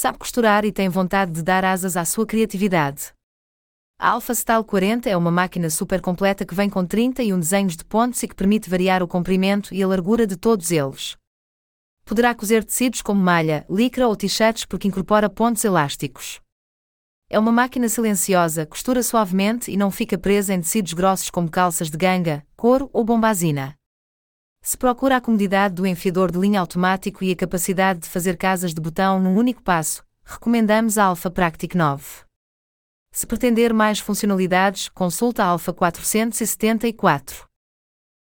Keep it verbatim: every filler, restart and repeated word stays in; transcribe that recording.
Sabe costurar e tem vontade de dar asas à sua criatividade. A Alpha Style quarenta é uma máquina super completa que vem com trinta e um desenhos de pontos e que permite variar o comprimento e a largura de todos eles. Poderá cozer tecidos como malha, licra ou t-shirts porque incorpora pontos elásticos. É uma máquina silenciosa, costura suavemente e não fica presa em tecidos grossos como calças de ganga, couro ou bombazina. Se procura a comodidade do enfiador de linha automático e a capacidade de fazer casas de botão num único passo, recomendamos a Alpha Practic nove. Se pretender mais funcionalidades, consulta a Alpha quatrocentos e setenta e quatro.